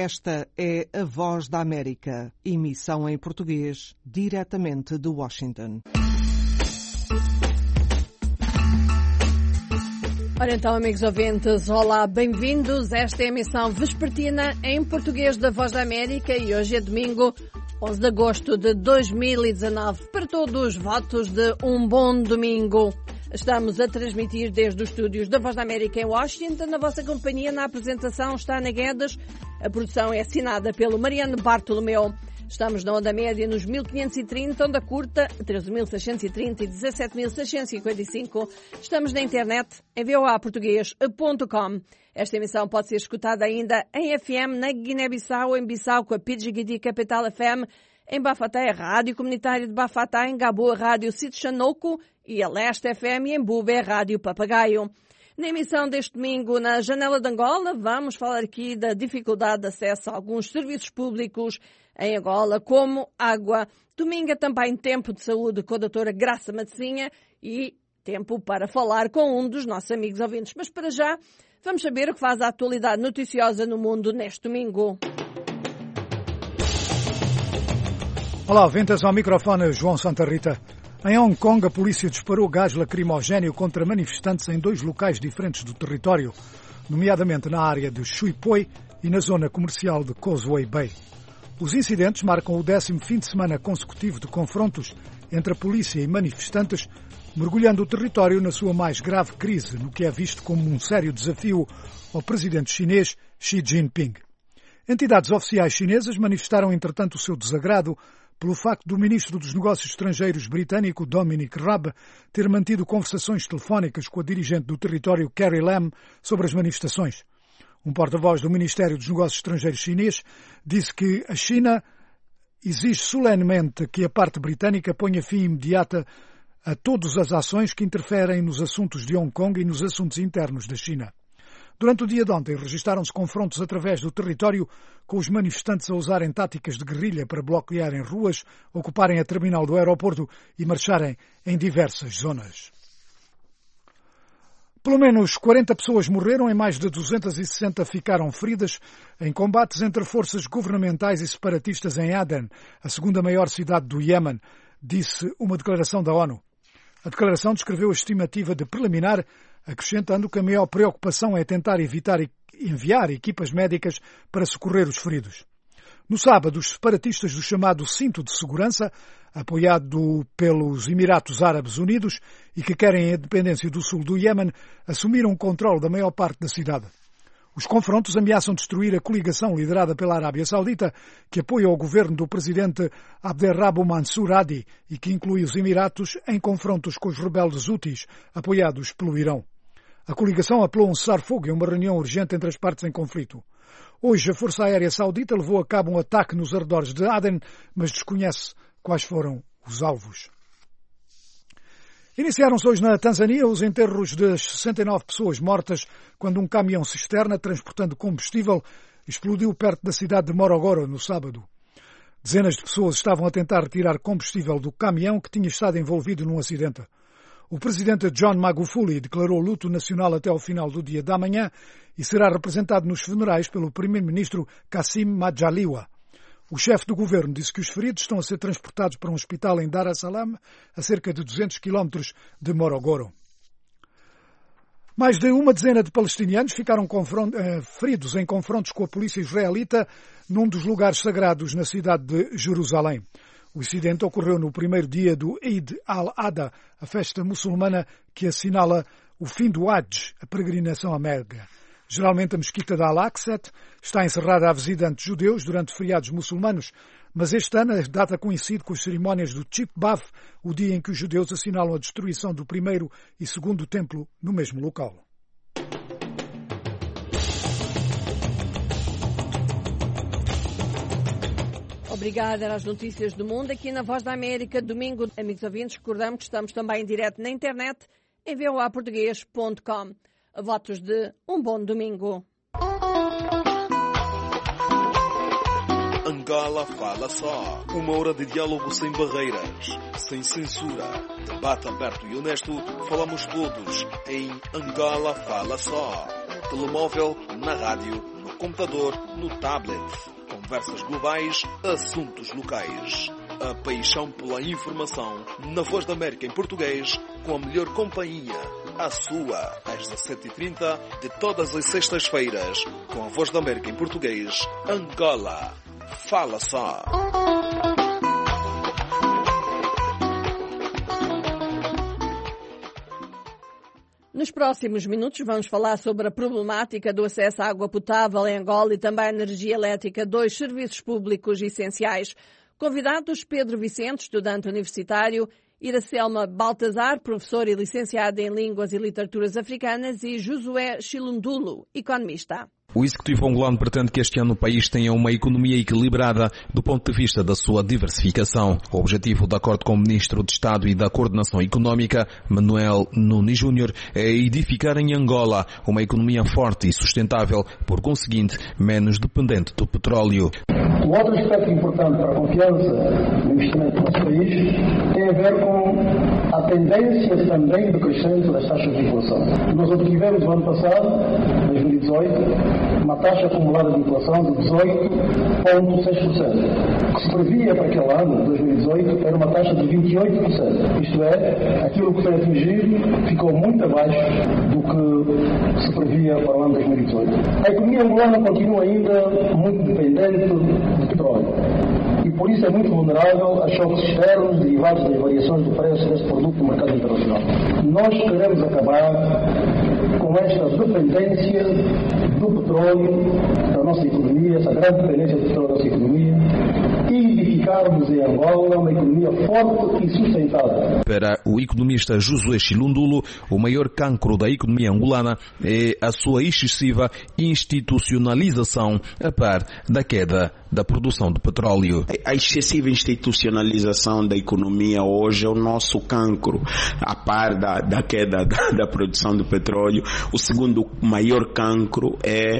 Esta é a Voz da América, emissão em português, diretamente de Washington. Ora então, amigos ouvintes, olá, bem-vindos. Esta é a emissão vespertina em português da Voz da América e hoje é domingo, 11 de agosto de 2019. Para todos, votos de um bom domingo. Estamos a transmitir desde os estúdios da Voz da América em Washington. Na vossa companhia, na apresentação, está Ana Guedes. A produção é assinada pelo Mariano Bartolomeu. Estamos na onda média nos 1530, onda curta 13.630 e 17.655. Estamos na internet em voaportugues.com. Esta emissão pode ser escutada ainda em FM na Guiné-Bissau, em Bissau com a Pidgidi Capital FM, em Bafatá, a Rádio Comunitária de Bafatá, em Gabo, a Rádio Sitchanoco e a Leste FM em Bube, a Rádio Papagaio. Na emissão deste domingo, na Janela de Angola, vamos falar aqui da dificuldade de acesso a alguns serviços públicos em Angola, como água. Domingo é também tempo de saúde com a doutora Graça Matezinha e tempo para falar com um dos nossos amigos ouvintes. Mas para já, vamos saber o que faz a atualidade noticiosa no mundo neste domingo. Olá, ouvintes, ao microfone João Santa Rita. Em Hong Kong, a polícia disparou gás lacrimogéneo contra manifestantes em 2 locais diferentes do território, nomeadamente na área de Shui Poi e na zona comercial de Causeway Bay. Os incidentes marcam o 10º fim de semana consecutivo de confrontos entre a polícia e manifestantes, mergulhando o território na sua mais grave crise, no que é visto como um sério desafio ao presidente chinês Xi Jinping. Entidades oficiais chinesas manifestaram, entretanto, o seu desagrado pelo facto do ministro dos Negócios Estrangeiros britânico Dominic Raab ter mantido conversações telefónicas com a dirigente do território Carrie Lam sobre as manifestações. Um porta-voz do Ministério dos Negócios Estrangeiros chinês disse que a China exige solenemente que a parte britânica ponha fim imediato a todas as ações que interferem nos assuntos de Hong Kong e nos assuntos internos da China. Durante o dia de ontem, registaram-se confrontos através do território, com os manifestantes a usarem táticas de guerrilha para bloquearem ruas, ocuparem a terminal do aeroporto e marcharem em diversas zonas. Pelo menos 40 pessoas morreram e mais de 260 ficaram feridas em combates entre forças governamentais e separatistas em Aden, a segunda maior cidade do Iémen, disse uma declaração da ONU. A declaração descreveu a estimativa de preliminar, acrescentando que a maior preocupação é tentar evitar enviar equipas médicas para socorrer os feridos. No sábado, os separatistas do chamado Cinto de Segurança, apoiado pelos Emirados Árabes Unidos e que querem a independência do sul do Iémen, assumiram o controle da maior parte da cidade. Os confrontos ameaçam destruir a coligação liderada pela Arábia Saudita, que apoia o governo do presidente Abderrabo Mansur Hadi e que inclui os Emiratos em confrontos com os rebeldes Houthis, apoiados pelo Irão. A coligação apelou um cessar-fogo em uma reunião urgente entre as partes em conflito. Hoje, a Força Aérea Saudita levou a cabo um ataque nos arredores de Aden, mas desconhece quais foram os alvos. Iniciaram-se hoje na Tanzânia os enterros das 69 pessoas mortas quando um caminhão-cisterna transportando combustível explodiu perto da cidade de Morogoro no sábado. Dezenas de pessoas estavam a tentar retirar combustível do caminhão que tinha estado envolvido num acidente. O presidente John Magufuli declarou luto nacional até ao final do dia da manhã e será representado nos funerais pelo primeiro-ministro Kassim Majaliwa. O chefe do governo disse que os feridos estão a ser transportados para um hospital em Dar es Salaam, a cerca de 200 quilómetros de Morogoro. Mais de uma dezena de palestinianos ficaram feridos em confrontos com a polícia israelita num dos lugares sagrados na cidade de Jerusalém. O incidente ocorreu no primeiro dia do Eid al-Adha, a festa muçulmana que assinala o fim do Hajj, a peregrinação à Meca. Geralmente a mesquita de Al-Aqsa está encerrada a visitantes judeus durante feriados muçulmanos, mas este ano a data coincide com as cerimónias do Chip Bav, o dia em que os judeus assinalam a destruição do primeiro e segundo templo no mesmo local. Obrigada às notícias do mundo aqui na Voz da América. Domingo, amigos ouvintes, recordamos que estamos também em direto na internet em voaportugues.com. Votos de um bom domingo. Angola Fala Só. Uma hora de diálogo sem barreiras, sem censura. Debate aberto e honesto. Falamos todos em Angola Fala Só. Telemóvel, na rádio, no computador, no tablet. Conversas globais, assuntos locais. A paixão pela informação na Voz da América em português, com a melhor companhia. A sua, às 17h30 de todas as sextas-feiras, com a Voz da América em português, Angola. Fala só! Nos próximos minutos vamos falar sobre a problemática do acesso à água potável em Angola e também à energia elétrica, dois serviços públicos essenciais. Convidados Pedro Vicente, estudante universitário, Iracelma Baltazar, professor e licenciado em Línguas e Literaturas Africanas, e Josué Chilundulo, economista. O Executivo angolano pretende que este ano o país tenha uma economia equilibrada do ponto de vista da sua diversificação. O objetivo, de acordo com o Ministro de Estado e da Coordenação Económica, Manuel Nunes Júnior, é edificar em Angola uma economia forte e sustentável, por conseguinte, menos dependente do petróleo. Um outro aspecto importante para a confiança no investimento no nosso país tem a ver com a tendência também do crescimento das taxas de inflação. Nós obtivemos no ano passado, 2018, uma taxa acumulada de inflação de 18,6%. O que se previa para aquele ano, 2018, era uma taxa de 28%. Isto é, aquilo que foi atingido ficou muito abaixo do que se previa para o ano 2018. A economia angolana continua ainda muito dependente do petróleo e por isso é muito vulnerável a choques externos derivados das variações do preço deste produto no mercado internacional. Nós queremos acabar com esta dependência do petróleo da nossa economia, essa grande dependência do petróleo da nossa economia, e edificarmos em Angola uma economia forte e sustentável. Para o economista Josué Chilundulo, o maior cancro da economia angolana é a sua excessiva institucionalização a par da queda da produção de petróleo. A excessiva institucionalização da economia hoje é o nosso cancro, a par da queda da produção de petróleo. O segundo maior cancro é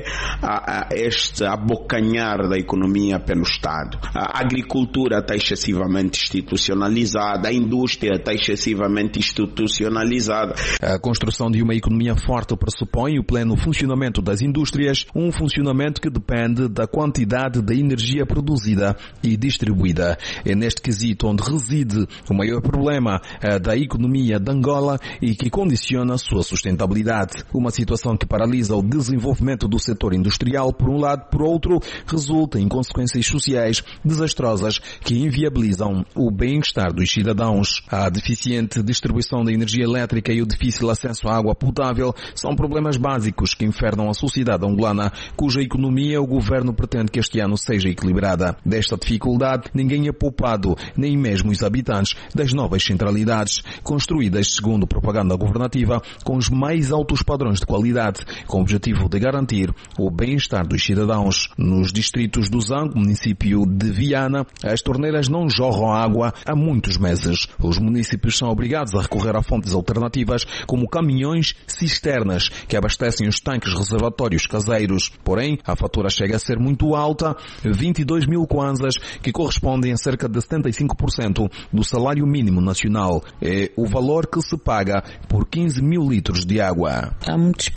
este abocanhar da economia pelo Estado. A agricultura está excessivamente institucionalizada, a indústria está excessivamente institucionalizada. A construção de uma economia forte pressupõe o pleno funcionamento das indústrias, um funcionamento que depende da quantidade de energia produzida e distribuída. É neste quesito onde reside o maior problema da economia de Angola e que condiciona a sua sustentabilidade. Uma situação que paralisa o desenvolvimento do setor industrial, por um lado, por outro, resulta em consequências sociais desastrosas que inviabilizam o bem-estar dos cidadãos. A deficiente distribuição da energia elétrica e o difícil acesso à água potável são problemas básicos que infernam a sociedade angolana, cuja economia o governo pretende que este ano seja equilibrada. Desta dificuldade, ninguém é poupado, nem mesmo os habitantes das novas centralidades, construídas segundo propaganda governativa, com os mais altos padrões de qualidade, com o objetivo de garantir o bem-estar dos cidadãos. Nos distritos do Zango, município de Viana, as torneiras não jorram água há muitos meses. Os municípios são obrigados a recorrer a fontes alternativas, como caminhões cisternas, que abastecem os tanques reservatórios caseiros. Porém, a fatura chega a ser muito alta, 22 mil kwanzas, que correspondem a cerca de 75% do salário mínimo nacional. É o valor que se paga por 15 mil litros de água. Há muitos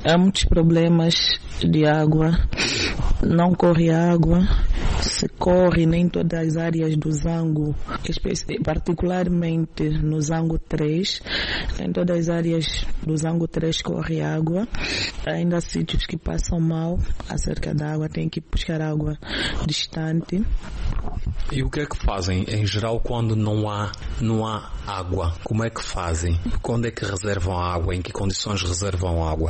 problemas de água. Não corre água. Se corre nem todas as áreas do Zango, particularmente no Zango 3, em todas as áreas do Zango 3 corre água. Ainda há sítios que passam mal acerca da água, tem que buscar água distante. E o que é que fazem em geral quando não há água? Como é que fazem? Quando é que reservam água? Em que condições reservam água?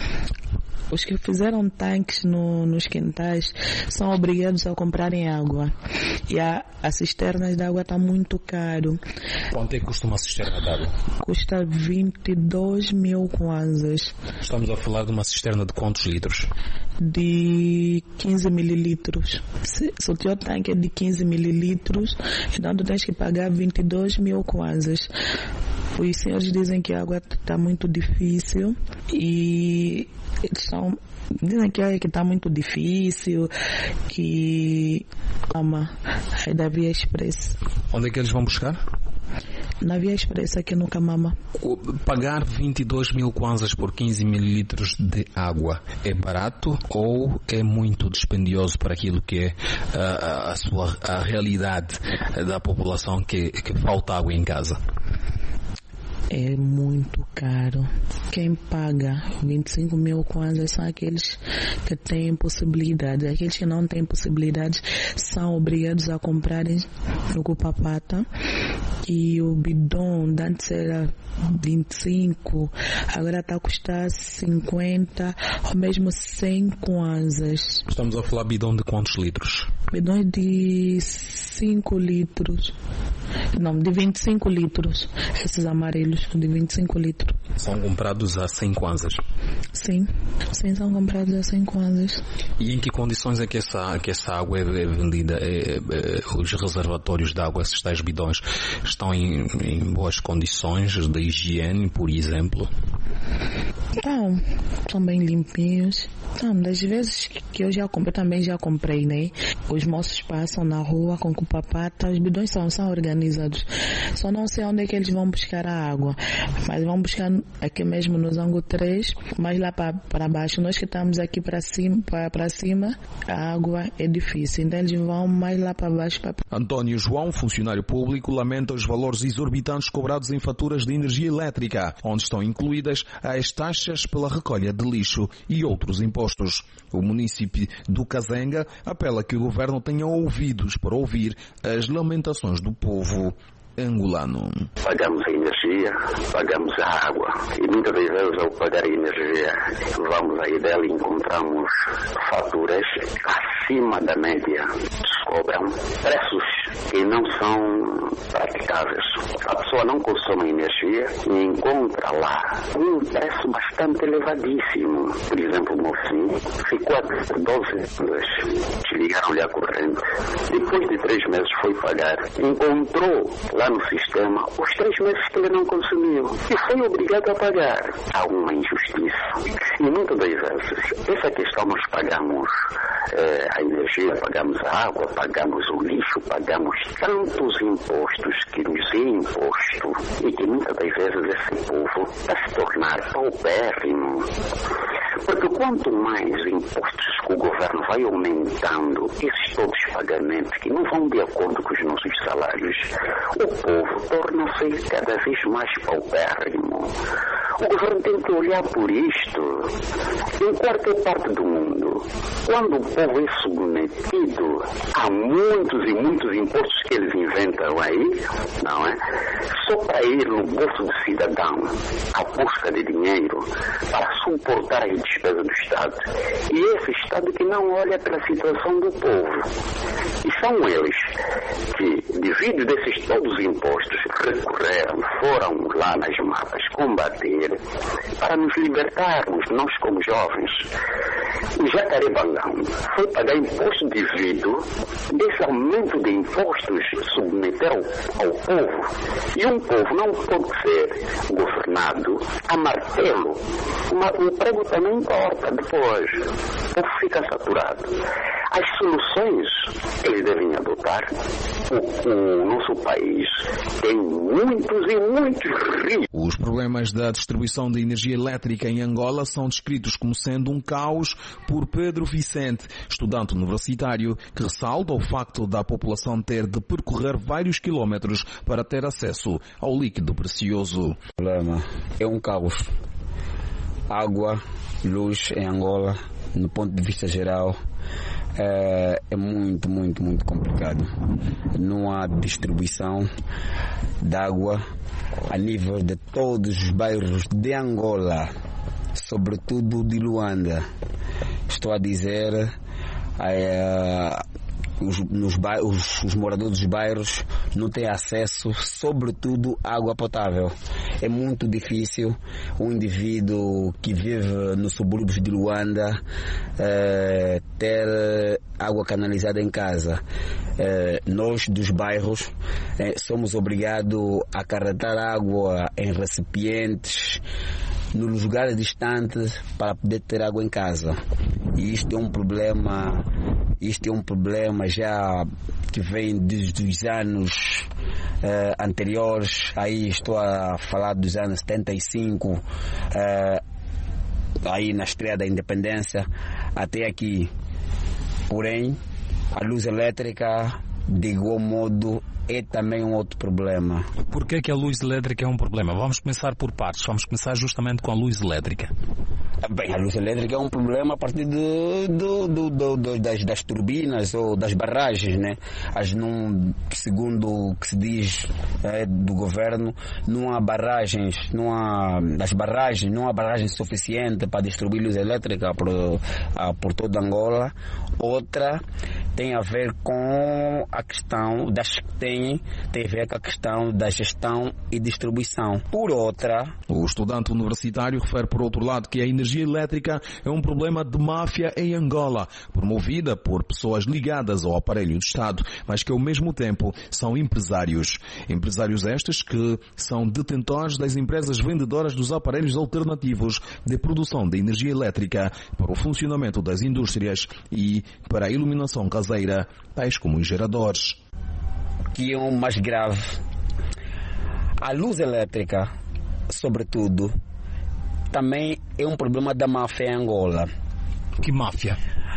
Os que fizeram tanques nos quintais são obrigados a comprarem água. E as cisternas de água está muito caro. Quanto é que custa uma cisterna de água? Custa 22 mil kwanzas. Estamos a falar de uma cisterna de quantos litros? De 15 mililitros. Se o teu tanque é de 15 mililitros, então tu tens que pagar 22 mil kwanzas. Os senhores dizem que a água está muito difícil e dizem que está muito difícil, que aí da Via Express. Onde é que eles vão buscar? na Via Expressa aqui no Camama. Pagar 22 mil kwanzas por 15 mililitros de água é barato ou é muito dispendioso para aquilo que é a realidade da população que falta água em casa? É muito caro. Quem paga 25 mil kwanzas são aqueles que têm possibilidades. Aqueles que não têm possibilidades são obrigados a comprarem no Cupapata. E o bidon de antes era 25, agora está a custar 50 ou mesmo 100 kwanzas. Estamos a falar bidon de quantos litros? Bidões de 5 litros. Não, de 25 litros. Esses amarelos de 25 litros. São comprados a 100 kwanzas? Sim, são comprados a 100 kwanzas. E em que condições é que essa água é vendida? Os reservatórios de água, esses tais bidões, estão em boas condições de higiene, por exemplo? Estão bem limpinhos. Das vezes que eu também já comprei, né? Os moços passam na rua com cupapata, os bidões são organizados. Só não sei onde é que eles vão buscar a água, mas vão buscar aqui mesmo no Zango 3, mais lá para baixo. Nós que estamos aqui para cima, a água é difícil, então eles vão mais lá para baixo. António João, funcionário público, lamenta os valores exorbitantes cobrados em faturas de energia elétrica, onde estão incluídas as taxas pela recolha de lixo e outros impostos. O município do Kazenga apela que o governo tenha ouvidos para ouvir as lamentações do povo angolano. Pagamos a energia, pagamos a água e muitas vezes ao pagar a energia vamos aí dela e encontramos faturas acima da média. Cobram preços que não são praticáveis. A pessoa não consome energia e encontra lá um preço bastante elevadíssimo. Por exemplo, o mocinho ficou a 12 meses. Desligaram-lhe a corrente. Depois de 3 meses foi pagar. Encontrou lá no sistema os 3 meses que ele não consumiu e foi obrigado a pagar. Há uma injustiça. E muitas das vezes, essa questão nós pagamos a energia, pagamos a água, pagamos o lixo, pagamos tantos impostos que nos é imposto e que muitas das vezes esse povo está se tornar paupérrimo. Porque quanto mais impostos que o governo vai aumentando, esses todos pagamentos que não vão de acordo com os nossos salários, o povo torna-se cada vez mais paupérrimo. O governo tem que olhar por isto. Em qualquer parte do mundo, quando o povo é submetido a muitos e muitos impostos que eles inventam aí, não é? Só para ir no bolso do cidadão à busca de dinheiro para suportar as despesas do Estado. E esse Estado que não olha para a situação do povo. E são eles que, devido desses todos os impostos, foram lá nas matas combater para nos libertarmos, nós como jovens. O Jacarebangão foi pagar imposto devido desse aumento de impostos submeter ao povo. E um povo não pode ser governado a martelo. O prego também importa depois. O povo fica saturado. As soluções que eles devem adotar, o nosso país tem muitos e muitos rios. Os problemas da distribuição de energia elétrica em Angola são descritos como sendo um caos por Pedro Vicente, estudante universitário, que ressalta o facto da população ter de percorrer vários quilómetros para ter acesso ao líquido precioso. O problema é um caos. Água, luz em Angola, no ponto de vista geral, é muito, muito, muito complicado. Não há distribuição de água a nível de todos os bairros de Angola, sobretudo de Luanda. Estou a dizer, os moradores dos bairros não têm acesso, sobretudo, à água potável. É muito difícil um indivíduo que vive nos subúrbios de Luanda ter água canalizada em casa. Nós dos bairros somos obrigados a carregar água em recipientes nos lugares distantes para poder ter água em casa. E isto é um problema Isto é um problema já que vem desde os anos anteriores. Aí estou a falar dos anos 75, aí na estreia da independência até aqui. Porém, a luz elétrica, de igual modo, é também um outro problema. Por que a luz elétrica é um problema? Vamos começar por partes. Vamos começar justamente com a luz elétrica. Bem, a luz elétrica é um problema a partir das turbinas ou das barragens, né? Segundo o que se diz do governo, não há barragem suficiente para distribuir luz elétrica por toda Angola. Outra tem a ver com a questão tem a ver com a questão da gestão e distribuição. Por outra, o estudante universitário refere, por outro lado, que a energia elétrica é um problema de máfia em Angola, promovida por pessoas ligadas ao aparelho do Estado, mas que ao mesmo tempo são empresários. Empresários estes que são detentores das empresas vendedoras dos aparelhos alternativos de produção de energia elétrica para o funcionamento das indústrias e para a iluminação caseira, tais como os geradores. Que é o mais grave. A luz elétrica, sobretudo, também é um problema da máfia em Angola. Que máfia?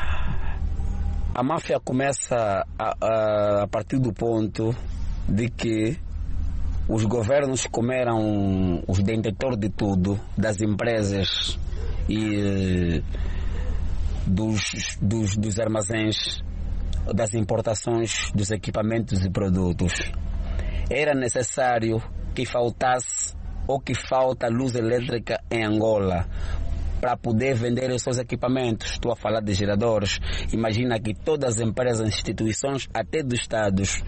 A máfia começa a partir do ponto de que os governos, como eram os detentores de tudo, das empresas e dos armazéns, das importações dos equipamentos e produtos, era necessário que faltasse ou que falta luz elétrica em Angola para poder vender os seus equipamentos. Estou a falar de geradores. Imagina que todas as empresas, instituições, até dos estados,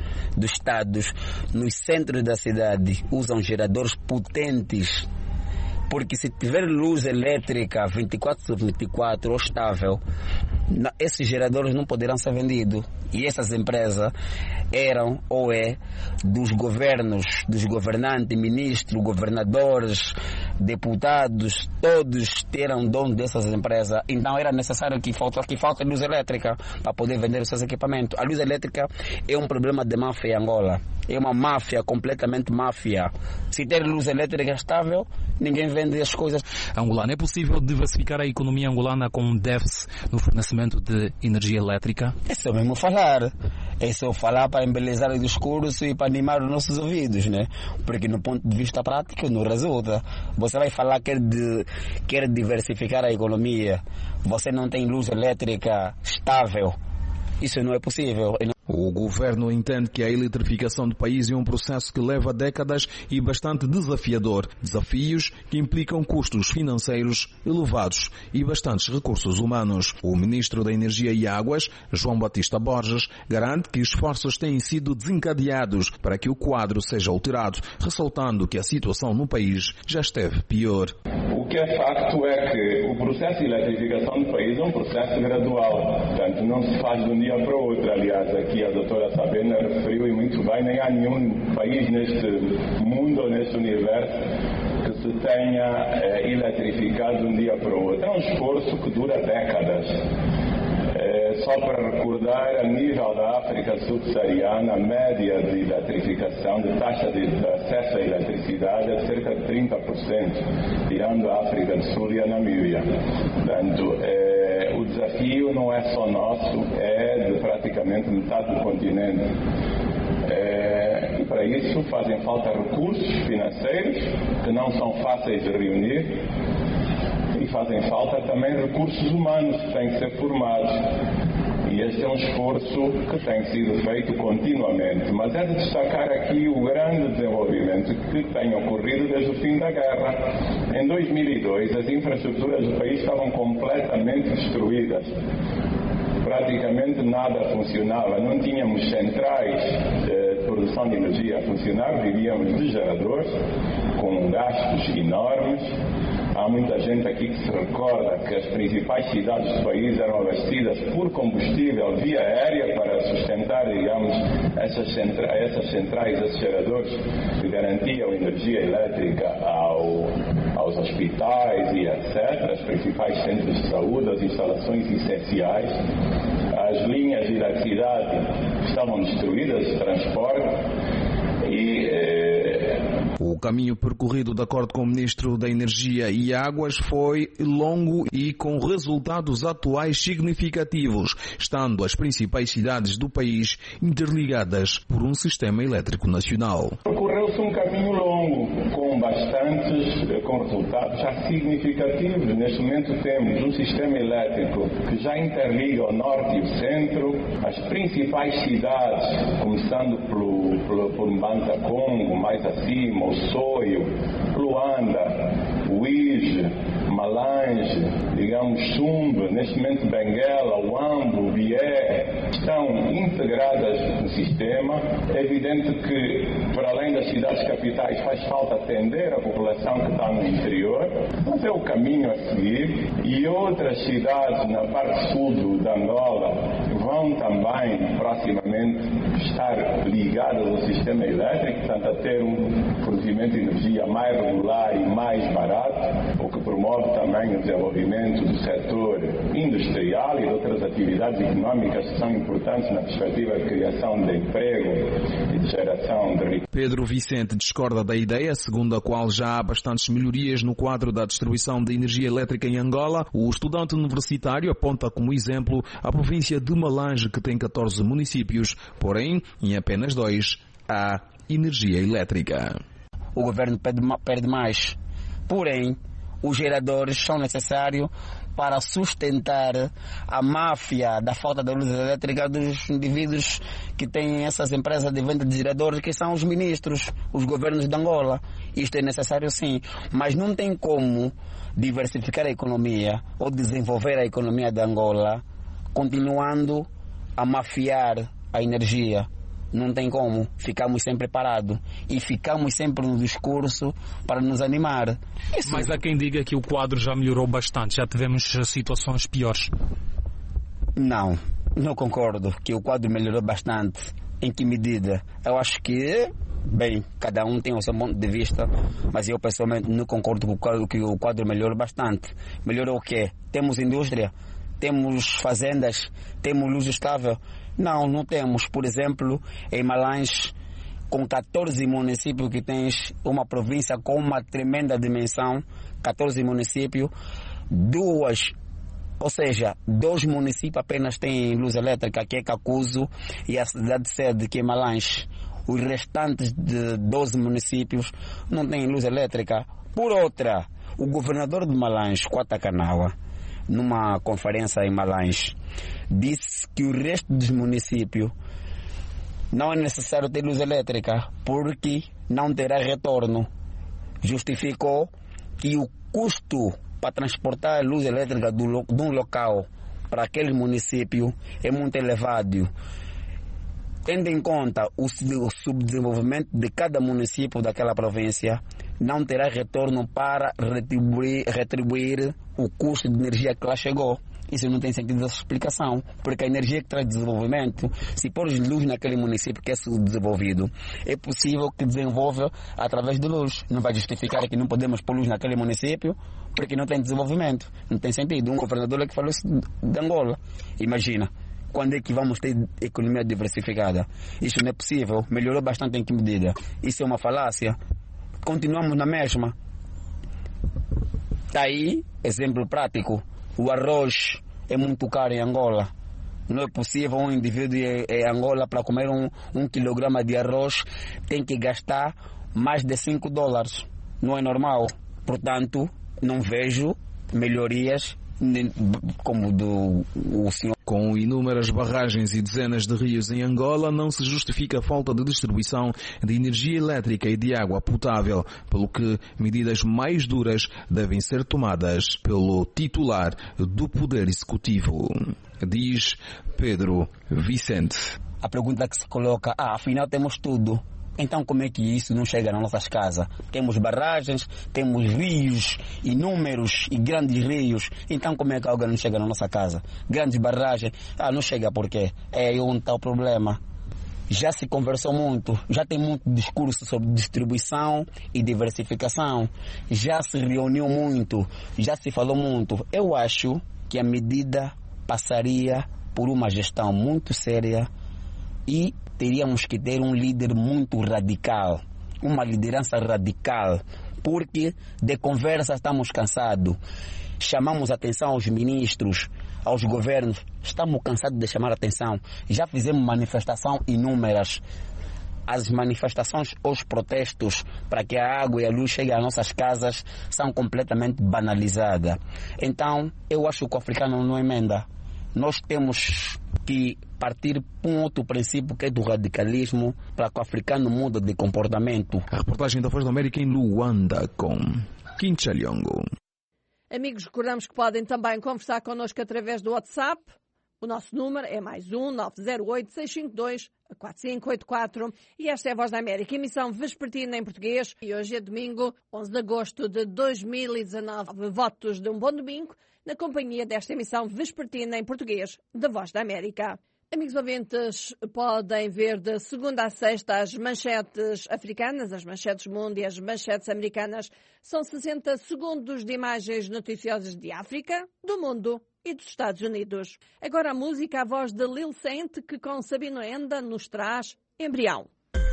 nos centros da cidade, usam geradores potentes. Porque se tiver luz elétrica 24/24 ou estável, esses geradores não poderão ser vendidos. E essas empresas eram ou é dos governos, dos governantes, ministros, governadores, deputados, todos eram donos dessas empresas. Então era necessário que falta luz elétrica para poder vender os seus equipamentos. A luz elétrica é um problema de máfia em Angola. É uma máfia, completamente máfia. Se ter luz elétrica estável, ninguém vende as coisas. Angolana, é possível diversificar a economia angolana com um déficit no fornecimento de energia elétrica? É só mesmo falar. É só falar para embelezar o discurso e para animar os nossos ouvidos, né? Porque no ponto de vista prático não resulta. Você vai falar que quer diversificar a economia, você não tem luz elétrica estável. Isso não é possível. O governo entende que a eletrificação do país é um processo que leva décadas e bastante desafiador. Desafios que implicam custos financeiros elevados e bastantes recursos humanos. O ministro da Energia e Águas, João Batista Borges, garante que esforços têm sido desencadeados para que o quadro seja alterado, ressaltando que a situação no país já esteve pior. O que é facto é que o processo de eletrificação do país é um processo gradual. Portanto, não se faz de um dia para o outro. Aliás, aqui a doutora Sabena referiu e muito bem, nem há nenhum país neste mundo ou neste universo que se tenha eletrificado de um dia para o outro. É um esforço que dura décadas. Só para recordar, a nível da África subsaariana, a média de eletrificação, de taxa de acesso à eletricidade é de cerca de 30%, tirando a África do Sul e a Namíbia. Portanto, o desafio não é só nosso, é de praticamente metade do continente. E para isso fazem falta recursos financeiros, que não são fáceis de reunir, e fazem falta também recursos humanos que têm que ser formados. E este é um esforço que tem sido feito continuamente. Mas é de destacar aqui o grande desenvolvimento que tem ocorrido desde o fim da guerra. Em 2002, as infraestruturas do país estavam completamente destruídas. Praticamente nada funcionava. Não tínhamos centrais de produção de energia a funcionar. Vivíamos de geradores com gastos enormes. Há muita gente aqui que se recorda que as principais cidades do país eram abastecidas por combustível via aérea para sustentar, digamos, essas centrais, esses geradores que garantiam energia elétrica aos hospitais e etc. As principais centros de saúde, as instalações essenciais, as linhas de eletricidade estavam destruídas, de transporte, O caminho percorrido de acordo com o Ministro da Energia e Águas foi longo e com resultados atuais significativos, estando as principais cidades do país interligadas por um sistema elétrico nacional. Percorreu-se um caminho longo, com resultados já significativos. Neste momento temos um sistema elétrico que já interliga o norte e o centro, as principais cidades, começando por Mbanta Congo, mais acima, o Soio, Luanda, Uige, Malange, Sumbe, neste momento Benguela, Uambo, Bié, estão integradas no sistema. É evidente que, para além das cidades capitais, faz falta atender a população que está no interior, mas é o caminho a seguir. E outras cidades na parte sul de Angola vão também, proximamente, estar ligadas ao sistema elétrico, portanto, a ter um fornecimento de energia mais regular e mais barato, o que promove também o desenvolvimento do setor industrial e de outras atividades económicas que são importantes na perspectiva de criação de emprego e de geração de riqueza. Pedro Vicente discorda da ideia, segundo a qual já há bastantes melhorias no quadro da distribuição de energia elétrica em Angola. O estudante universitário aponta como exemplo a província de Malange, que tem 14 municípios, porém, em apenas 2 há energia elétrica. O governo perde mais, porém, os geradores são necessários para sustentar a máfia da falta de luz elétrica dos indivíduos que têm essas empresas de venda de geradores, que são os ministros, os governos de Angola. Isto é necessário sim, mas não tem como diversificar a economia ou desenvolver a economia de Angola continuando a mafiar a energia. Não tem como, ficamos sempre parados e ficamos sempre no discurso para nos animar. Isso. Mas há quem diga que o quadro já melhorou bastante, já tivemos situações piores. Não concordo que o quadro melhorou bastante. Em que medida? Eu acho que, bem, cada um tem o seu ponto de vista, mas eu pessoalmente não concordo que o quadro melhorou bastante. Melhorou o quê? Temos indústria, temos fazendas, temos luz estável. Não temos. Por exemplo, em Malange, com 14 municípios que tens, uma província com uma tremenda dimensão, 14 municípios, 2 municípios apenas têm luz elétrica, que é Cacuzo e a cidade sede, que é Malange. Os restantes de 12 municípios não têm luz elétrica. Por outra, o governador de Malange, Kwata Kanawa, numa conferência em Malange, disse que o resto dos municípios não é necessário ter luz elétrica porque não terá retorno. Justificou que o custo para transportar a luz elétrica de um local para aquele município é muito elevado. Tendo em conta o subdesenvolvimento de cada município daquela província, não terá retorno para retribuir o custo de energia que lá chegou. Isso não tem sentido essa explicação, porque a energia que traz desenvolvimento, se pôr luz naquele município que é subdesenvolvido, é possível que desenvolva através de luz. Não vai justificar que não podemos pôr luz naquele município porque não tem desenvolvimento. Não tem sentido. Um governador é que falou isso de Angola. Imagina, quando é que vamos ter economia diversificada? Isso não é possível. Melhorou bastante em que medida? Isso é uma falácia. Continuamos na mesma. Está aí, exemplo prático. O arroz é muito caro em Angola. Não é possível um indivíduo em Angola, para comer um quilograma de arroz, tem que gastar mais de $5. Não é normal. Portanto, não vejo melhorias como o senhor. Com inúmeras barragens e dezenas de rios em Angola, não se justifica a falta de distribuição de energia elétrica e de água potável, pelo que medidas mais duras devem ser tomadas pelo titular do Poder Executivo, diz Pedro Vicente. A pergunta que se coloca, afinal temos tudo. Então como é que isso não chega nas nossas casas? Temos barragens, temos rios, inúmeros e grandes rios. Então como é que a água não chega na nossa casa? Grandes barragens, não chega por quê? É um tal problema. já se conversou muito, já tem muito discurso sobre distribuição e diversificação, já se reuniu muito, já se falou muito. Eu acho que a medida passaria por uma gestão muito séria e teríamos que ter um líder muito radical, uma liderança radical, porque de conversa estamos cansados. Chamamos atenção aos ministros, aos governos, estamos cansados de chamar atenção. Já fizemos manifestação inúmeras. As manifestações, os protestos para que a água e a luz cheguem às nossas casas são completamente banalizadas. Então, eu acho que o africano não emenda. Nós temos que partir para um outro princípio, que é do radicalismo, para que o africano mude de comportamento. A reportagem da Voz da América em Luanda com Kincha Liongo. Amigos, recordamos que podem também conversar connosco através do WhatsApp. O nosso número é +1 908 652 4584 e esta é a Voz da América, emissão vespertina em português. E hoje é domingo, 11 de agosto de 2019. Votos de um bom domingo na companhia desta emissão vespertina em português da Voz da América. Amigos ouvintes, podem ver de segunda a sexta as manchetes africanas, as manchetes mundo e as manchetes americanas. São 60 segundos de imagens noticiosas de África, do mundo e dos Estados Unidos. Agora a música, a voz de Lil Saint, que com Sabino Enda nos traz Embrião.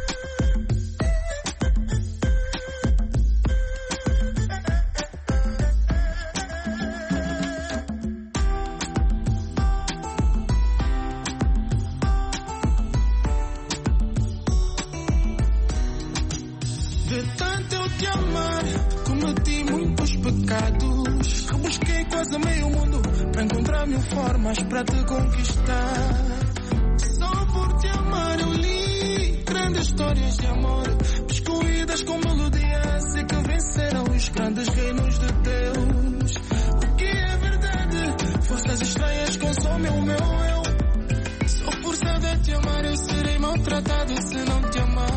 De tanto eu te amar, cometi muitos pecados. Rebusquei quase meio mundo para encontrar mil formas para te conquistar. Só por te amar eu li grandes histórias de amor, excluídas com melodias e que venceram os grandes reinos de Deus. O que é verdade? Forças estranhas consomem o meu eu. Sou forçado a te amar, eu serei maltratado se não te amar.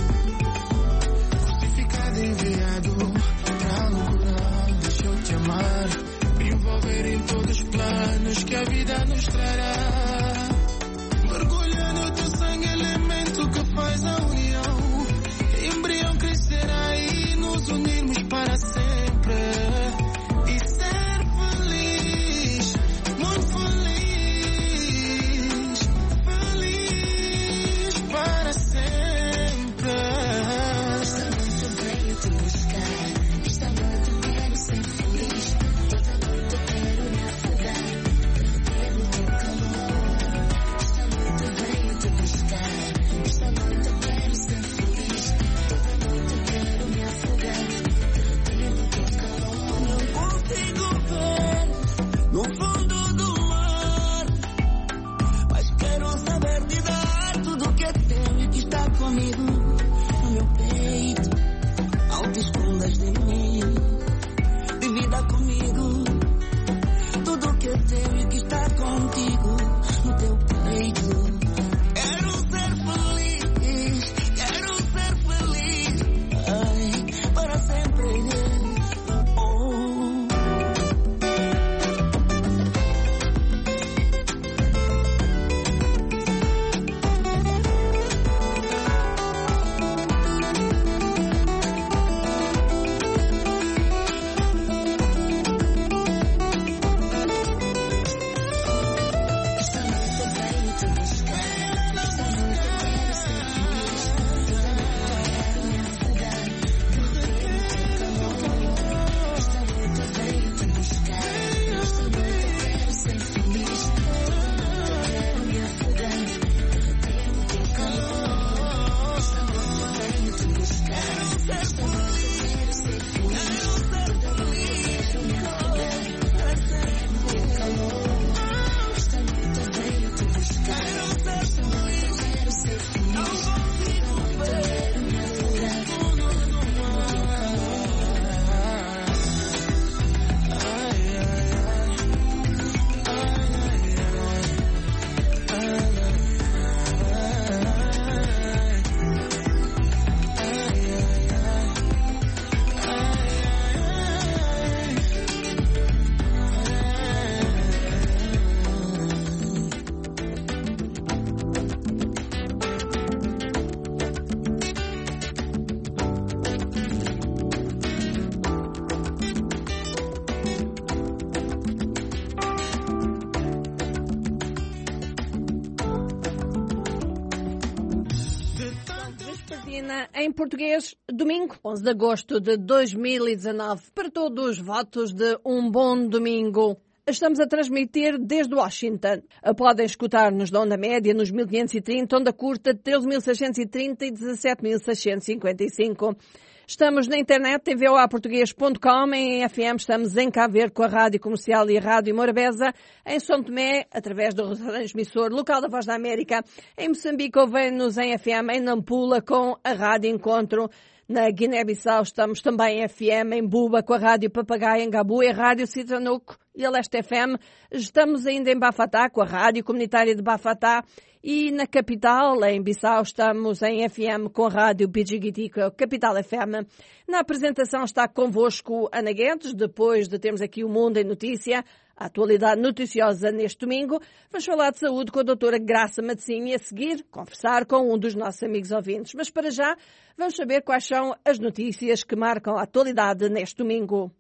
Enviado pra loucura, deixa eu te amar, me envolver em todos os planos que a vida nos trará. Mergulhar no teu sangue, elemento que faz a união. Embrião crescerá e nos unirmos para sempre. E ser feliz, muito feliz, feliz para sempre. Vespertina em português, domingo, 11 de agosto de 2019. Para todos, votos de um bom domingo. Estamos a transmitir desde Washington. Podem escutar-nos da onda média nos 1530, onda curta 13.630 e 17.655. Estamos na internet, tvoaportugues.com, em FM estamos em Cabo Verde com a Rádio Comercial e a Rádio Morabeza, em São Tomé, através do transmissor local da Voz da América, em Moçambique ouvem-nos em FM, em Nampula com a Rádio Encontro, na Guiné-Bissau estamos também em FM, em Buba com a Rádio Papagaio, em Gabu e a Rádio Citanuco e a Leste FM. Estamos ainda em Bafatá com a Rádio Comunitária de Bafatá. E na capital, em Bissau, estamos em FM com a Rádio Bijigiti, Capital FM. Na apresentação está convosco Ana Guedes, depois de termos aqui o Mundo em Notícia, a atualidade noticiosa neste domingo. Vamos falar de saúde com a doutora Graça Matzinho e a seguir conversar com um dos nossos amigos ouvintes. Mas para já, vamos saber quais são as notícias que marcam a atualidade neste domingo.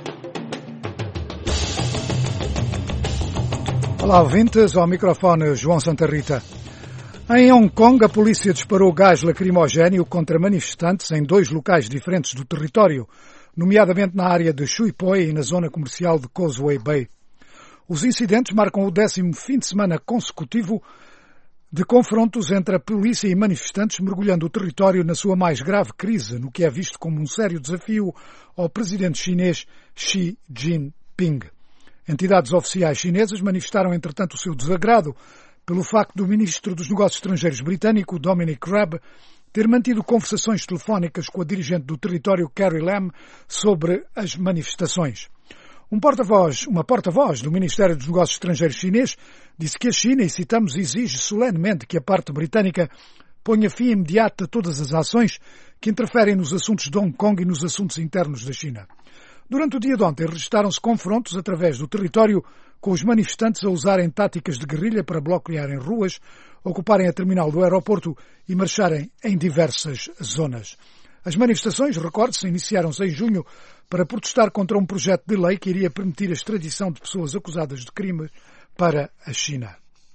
Olá, ouvintes, ao microfone João Santa Rita. Em Hong Kong, a polícia disparou gás lacrimogéneo contra manifestantes em 2 locais diferentes do território, nomeadamente na área de Shui Poi e na zona comercial de Causeway Bay. Os incidentes marcam o 10º fim de semana consecutivo de confrontos entre a polícia e manifestantes, mergulhando o território na sua mais grave crise, no que é visto como um sério desafio ao presidente chinês Xi Jinping. Entidades oficiais chinesas manifestaram, entretanto, o seu desagrado pelo facto do ministro dos Negócios Estrangeiros britânico, Dominic Raab, ter mantido conversações telefónicas com a dirigente do território, Carrie Lam, sobre as manifestações. Uma porta-voz do Ministério dos Negócios Estrangeiros chinês disse que a China, e citamos, exige solenemente que a parte britânica ponha fim imediato a todas as ações que interferem nos assuntos de Hong Kong e nos assuntos internos da China. Durante o dia de ontem, registaram-se confrontos através do território, com os manifestantes a usarem táticas de guerrilha para bloquearem ruas, ocuparem a terminal do aeroporto e marcharem em diversas zonas. As manifestações, recorde-se, iniciaram-se em junho para protestar contra um projeto de lei que iria permitir a extradição de pessoas acusadas de crimes para a China.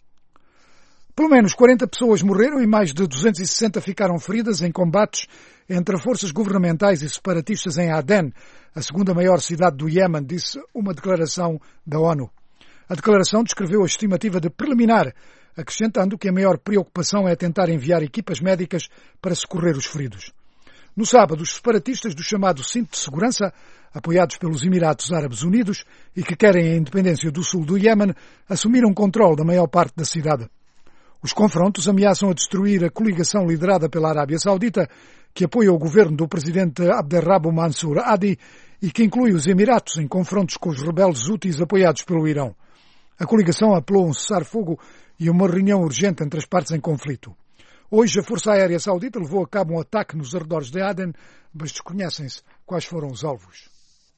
Pelo menos 40 pessoas morreram e mais de 260 ficaram feridas em combates entre forças governamentais e separatistas em Aden, a segunda maior cidade do Iémen, disse uma declaração da ONU. A declaração descreveu a estimativa de preliminar, acrescentando que a maior preocupação é tentar enviar equipas médicas para socorrer os feridos. No sábado, os separatistas do chamado Cinto de Segurança, apoiados pelos Emirados Árabes Unidos e que querem a independência do sul do Iémen, assumiram controle da maior parte da cidade. Os confrontos ameaçam a destruir a coligação liderada pela Arábia Saudita, que apoia o governo do presidente Abderrabo Mansur Hadi e que inclui os Emiratos em confrontos com os rebeldes Houthis apoiados pelo Irão. A coligação apelou um cessar-fogo e uma reunião urgente entre as partes em conflito. Hoje, a Força Aérea Saudita levou a cabo um ataque nos arredores de Aden, mas desconhecem-se quais foram os alvos.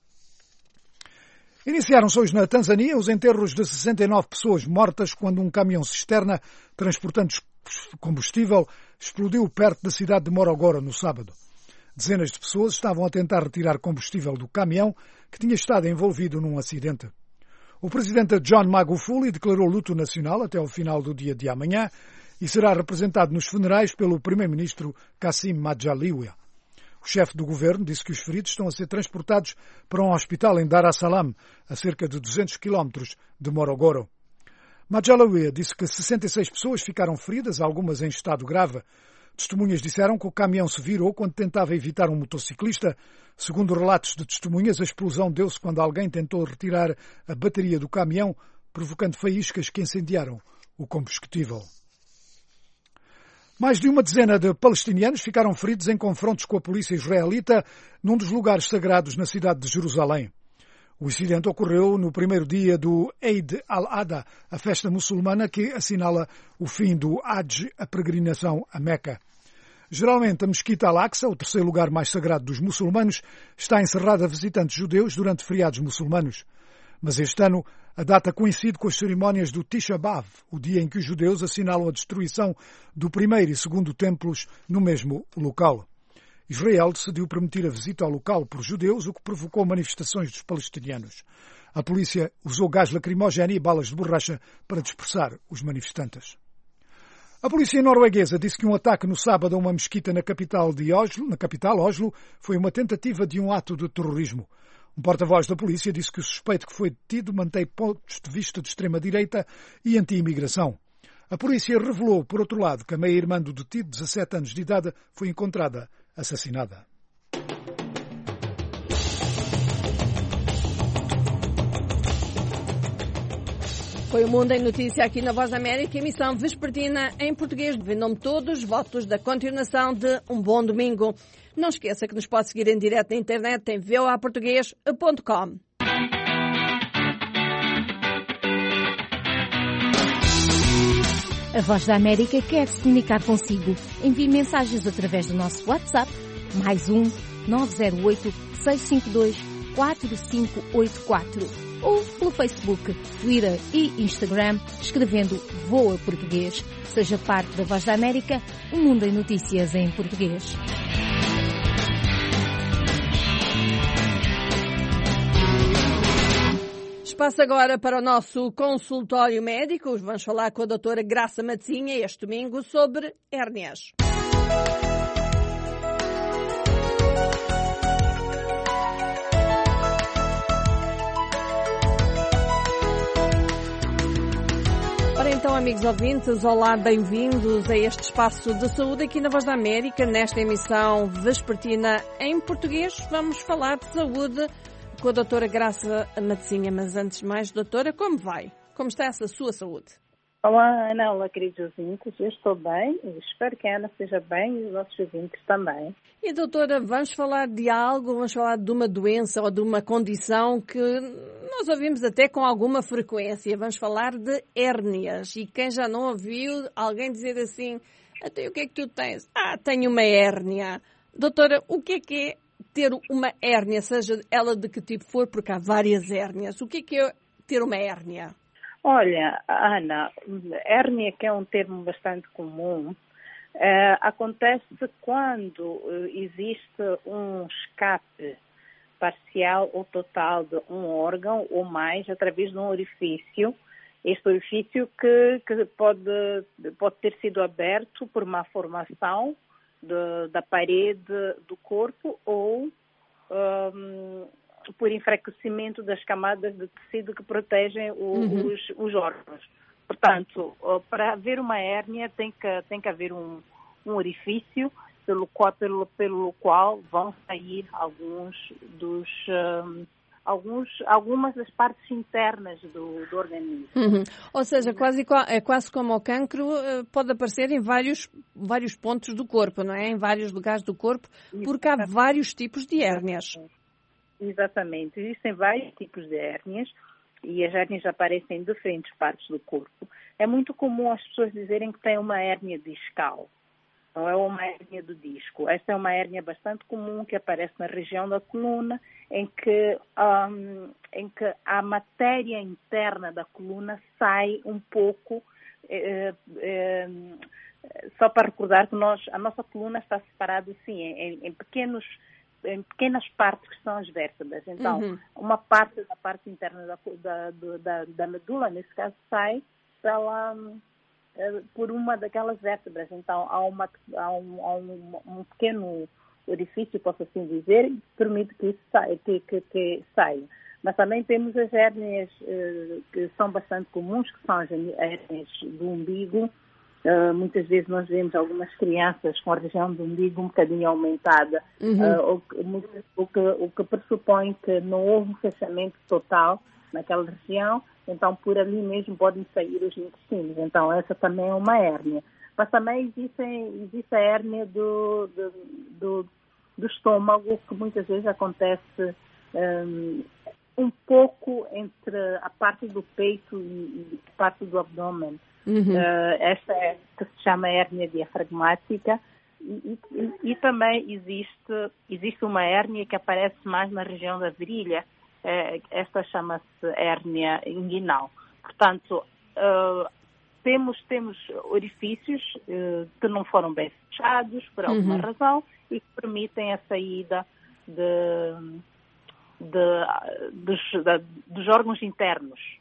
Iniciaram-se hoje na Tanzânia os enterros de 69 pessoas mortas quando um caminhão-cisterna transportando combustível explodiu perto da cidade de Morogoro no sábado. Dezenas de pessoas estavam a tentar retirar combustível do caminhão que tinha estado envolvido num acidente. O presidente John Magufuli declarou luto nacional até ao final do dia de amanhã e será representado nos funerais pelo primeiro-ministro Kassim Majaliwa. O chefe do governo disse que os feridos estão a ser transportados para um hospital em Dar es Salaam, a cerca de 200 quilómetros de Morogoro. Majaliwa disse que 66 pessoas ficaram feridas, algumas em estado grave. Testemunhas disseram que o caminhão se virou quando tentava evitar um motociclista. Segundo relatos de testemunhas, a explosão deu-se quando alguém tentou retirar a bateria do caminhão, provocando faíscas que incendiaram o combustível. Mais de uma dezena de palestinianos ficaram feridos em confrontos com a polícia israelita num dos lugares sagrados na cidade de Jerusalém. O incidente ocorreu no primeiro dia do Eid al-Adha, a festa muçulmana que assinala o fim do Hajj, a peregrinação a Meca. Geralmente, a Mesquita Al-Aqsa, o terceiro lugar mais sagrado dos muçulmanos, está encerrada a visitantes judeus durante feriados muçulmanos. Mas este ano, a data coincide com as cerimónias do Tisha B'Av, o dia em que os judeus assinalam a destruição do primeiro e segundo templos no mesmo local. Israel decidiu permitir a visita ao local por judeus, o que provocou manifestações dos palestinianos. A polícia usou gás lacrimogéneo e balas de borracha para dispersar os manifestantes. A polícia norueguesa disse que um ataque no sábado a uma mesquita na capital Oslo, foi uma tentativa de um ato de terrorismo. Um porta-voz da polícia disse que o suspeito que foi detido mantém pontos de vista de extrema-direita e anti-imigração. A polícia revelou, por outro lado, que a meia-irmã do detido, de 17 anos de idade, foi encontrada assassinada. Foi o Mundo em Notícia aqui na Voz da América, emissão vespertina em português. Em nome de todos, votos da continuação de um bom domingo. Não esqueça que nos pode seguir em direto na internet em voaportugues.com. A Voz da América quer se comunicar consigo. Envie mensagens através do nosso WhatsApp, +1 908 652 4584. Ou pelo Facebook, Twitter e Instagram, escrevendo Voa Português. Seja parte da Voz da América, o mundo em notícias em português. Espaço agora para o nosso consultório médico. Vamos falar com a doutora Graça Matzinha este domingo sobre hérnias. Ora então, amigos ouvintes, olá, bem-vindos a este espaço de saúde aqui na Voz da América. Nesta emissão vespertina em português, vamos falar de saúde com a doutora Graça Matzinha. Mas antes de mais, doutora, como vai? Como está essa sua saúde? Olá, Ana, olá, queridos ouvintes. Eu estou bem e espero que a Ana esteja bem e os nossos ouvintes também. E, doutora, vamos falar de algo, vamos falar de uma doença ou de uma condição que nós ouvimos até com alguma frequência. Vamos falar de hérnias. E quem já não ouviu alguém dizer assim, até o que é que tu tens? Tenho uma hérnia. Doutora, o que é ter uma hérnia, seja ela de que tipo for, porque há várias hérnias. O que é ter uma hérnia? Olha, Ana, hérnia, que é um termo bastante comum, acontece quando existe um escape parcial ou total de um órgão ou mais através de um orifício. Este orifício que pode ter sido aberto por uma formação da parede do corpo ou por enfraquecimento das camadas de tecido que protegem os órgãos. Portanto, para haver uma hérnia tem que haver um orifício pelo qual vão sair algumas das partes internas do organismo. Ou seja, é quase como o cancro, pode aparecer em vários pontos do corpo, não é? Em vários lugares do corpo, porque há vários tipos de hérnias. Exatamente. Existem vários tipos de hérnias e as hérnias aparecem em diferentes partes do corpo. É muito comum as pessoas dizerem que têm uma hérnia discal, não é uma hérnia do disco. Esta é uma hérnia bastante comum que aparece na região da coluna, em que a matéria interna da coluna sai um pouco. Só para recordar que a nossa coluna está separada assim, em pequenas partes que são as vértebras. Então, uma parte da parte interna da medula, nesse caso, sai por uma daquelas vértebras. Então, há um pequeno orifício, posso assim dizer, que permite que isso saia. Mas também temos as hérnias que são bastante comuns, que são as hérnias do umbigo. Muitas vezes nós vemos algumas crianças com a região do umbigo um bocadinho aumentada, o que pressupõe que não houve um fechamento total naquela região, então por ali mesmo podem sair os intestinos. Então essa também é uma hérnia. Mas também existe a hérnia do estômago, que muitas vezes acontece um pouco entre a parte do peito e a parte do abdômen. Esta é que se chama hérnia diafragmática e também existe uma hérnia que aparece mais na região da virilha. Esta chama-se hérnia inguinal. Portanto, temos orifícios que não foram bem fechados por alguma razão e que permitem a saída dos órgãos internos.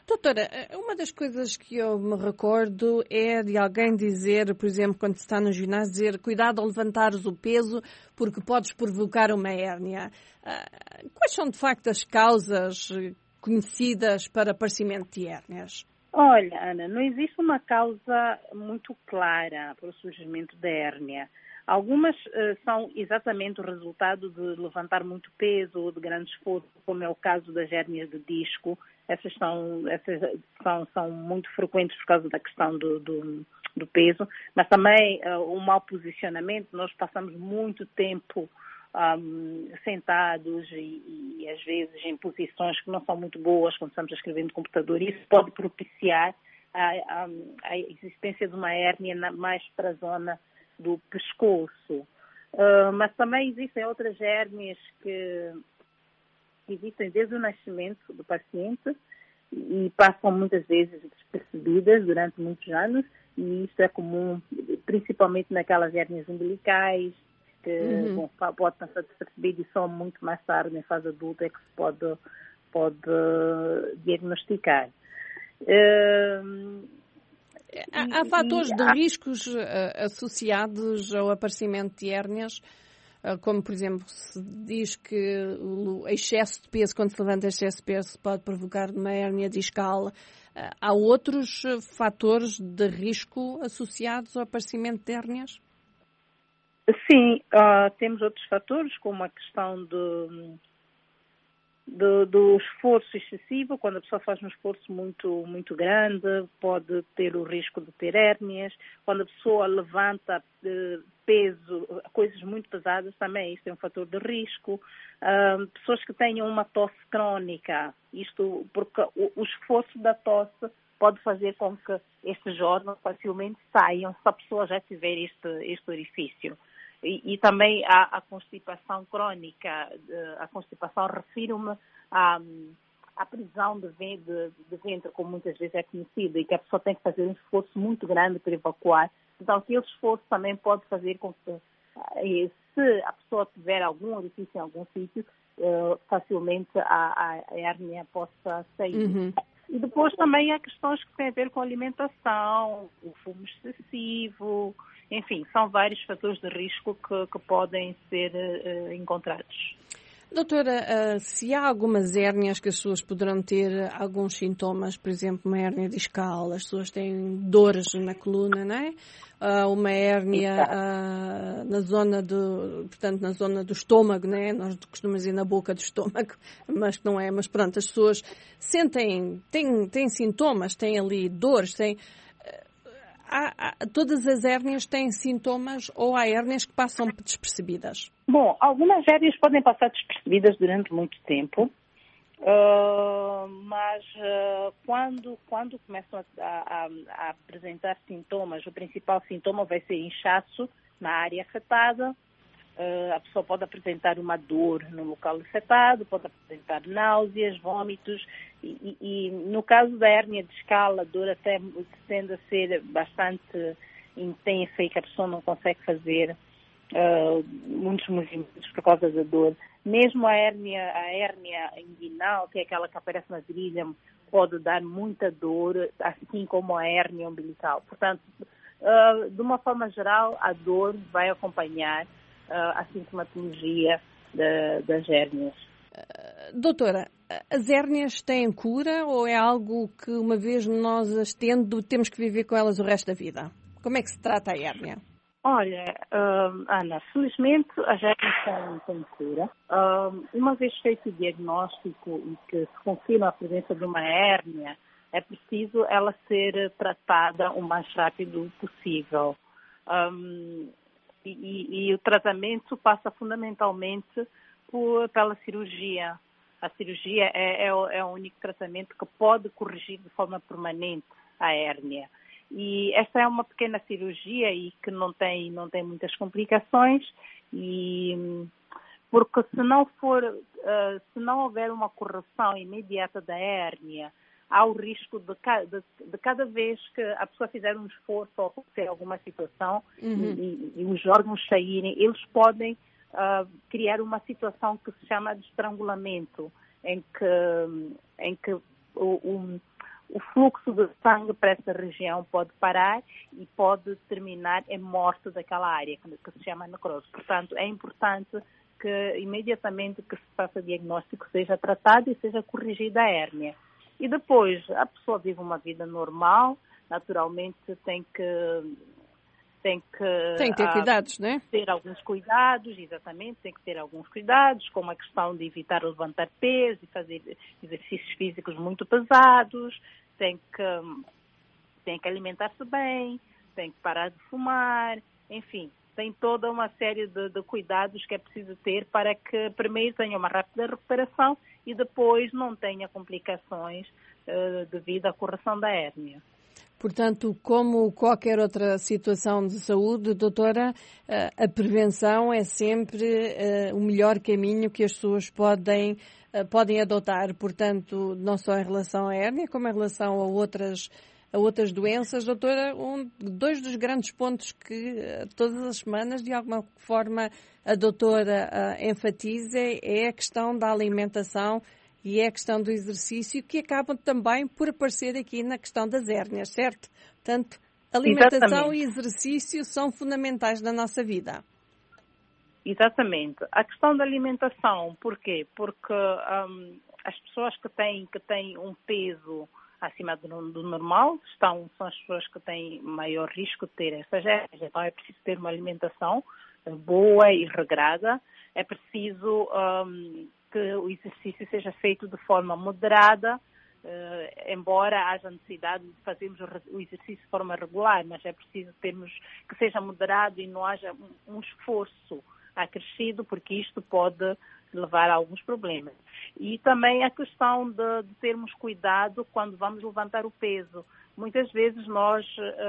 Doutora, uma das coisas que eu me recordo é de alguém dizer, por exemplo, quando se está no ginásio, dizer cuidado ao levantares o peso porque podes provocar uma hérnia. Quais são, de facto, as causas conhecidas para aparecimento de hérnias? Olha, Ana, não existe uma causa muito clara para o surgimento da hérnia. Algumas são exatamente o resultado de levantar muito peso ou de grande esforço, como é o caso das hérnias de disco. Essas são muito frequentes por causa da questão do peso, mas também o mau posicionamento. Nós passamos muito tempo sentados e às vezes em posições que não são muito boas quando estamos a escrever no computador. Isso pode propiciar a existência de uma hérnia mais para a zona do pescoço. Mas também existem outras hérnias que existem desde o nascimento do paciente e passam muitas vezes despercebidas durante muitos anos, e isto é comum principalmente naquelas hérnias umbilicais que pode passar despercebido e só muito mais tarde, em fase adulta, é que se pode diagnosticar. Há fatores de riscos associados ao aparecimento de hérnias, como, por exemplo, se diz que o excesso de peso, quando se levanta excesso de peso, pode provocar uma hérnia discal. Há outros fatores de risco associados ao aparecimento de hérnias? Sim, temos outros fatores, como a questão do esforço excessivo. Quando a pessoa faz um esforço muito, muito grande, pode ter o risco de ter hérnias. Quando a pessoa levanta peso, coisas muito pesadas, também isto é um fator de risco. Pessoas que tenham uma tosse crónica, isto porque o esforço da tosse pode fazer com que estes órgãos facilmente saiam se a pessoa já tiver este orifício. E também a constipação crónica. A constipação, refiro-me à prisão de ventre, como muitas vezes é conhecida, e que a pessoa tem que fazer um esforço muito grande para evacuar. Então, aquele esforço também pode fazer com que, se a pessoa tiver algum orifício em algum sítio, facilmente a hérnia possa sair. E depois também há questões que têm a ver com a alimentação, o fumo excessivo, enfim, são vários fatores de risco que podem ser encontrados. Doutora, se há algumas hérnias que as pessoas poderão ter alguns sintomas, por exemplo, uma hérnia discal, as pessoas têm dores na coluna, não é? Uma hérnia na zona na zona do estômago, não é? Nós costumamos dizer na boca do estômago, mas não é. Mas pronto, as pessoas têm sintomas, têm ali dores, todas as hérnias têm sintomas ou há hérnias que passam despercebidas? Bom, algumas hérnias podem passar despercebidas durante muito tempo, mas quando começam a apresentar sintomas, o principal sintoma vai ser inchaço na área afetada. A pessoa pode apresentar uma dor no local afetado, pode apresentar náuseas, vômitos e no caso da hérnia discal, a dor até tende a ser bastante intensa e que a pessoa não consegue fazer muitos movimentos por causa da dor. Mesmo a hérnia inguinal, que é aquela que aparece na virilha, pode dar muita dor, assim como a hérnia umbilical. Portanto, de uma forma geral, a dor vai acompanhar a sintomatologia das hérnias. Doutora, as hérnias têm cura ou é algo que uma vez nós as tendo, temos que viver com elas o resto da vida? Como é que se trata a hérnia? Olha, Ana, felizmente as hérnias têm cura. Uma vez feito o diagnóstico e que se confirma a presença de uma hérnia, é preciso ela ser tratada o mais rápido possível. E o tratamento passa fundamentalmente pela cirurgia. A cirurgia é o único tratamento que pode corrigir de forma permanente a hérnia. E esta é uma pequena cirurgia e que não tem muitas complicações, porque se não houver uma correção imediata da hérnia, há o risco de cada vez que a pessoa fizer um esforço ou acontecer alguma situação e os órgãos saírem, eles podem criar uma situação que se chama de estrangulamento, em que o fluxo de sangue para essa região pode parar e pode terminar em morte daquela área, que se chama necrose. Portanto, é importante que imediatamente que se faça diagnóstico seja tratado e seja corrigida a hérnia. E depois, a pessoa vive uma vida normal, naturalmente tem que ter cuidados, né? Ter alguns cuidados, exatamente, tem que ter alguns cuidados, como a questão de evitar levantar peso e fazer exercícios físicos muito pesados, tem que alimentar-se bem, tem que parar de fumar, enfim, tem toda uma série de cuidados que é preciso ter para que primeiro tenha uma rápida recuperação e depois não tenha complicações devido à correção da hérnia. Portanto, como qualquer outra situação de saúde, doutora, a prevenção é sempre o melhor caminho que as pessoas podem adotar. Portanto, não só em relação à hérnia, como em relação a outras doenças. Doutora, dois dos grandes pontos que todas as semanas, de alguma forma, a doutora enfatiza é a questão da alimentação e é a questão do exercício, que acabam também por aparecer aqui na questão das hérnias, certo? Portanto, alimentação e exercício são fundamentais na nossa vida. Exatamente. A questão da alimentação, porquê? Porque as pessoas que têm um peso acima do normal são as pessoas que têm maior risco de ter essas hérnias. Então é preciso ter uma alimentação boa e regrada. É preciso que o exercício seja feito de forma moderada, embora haja necessidade de fazermos o exercício de forma regular, mas é preciso que seja moderado e não haja um esforço acrescido, porque isto pode levar a alguns problemas. E também a questão de termos cuidado quando vamos levantar o peso. Muitas vezes nós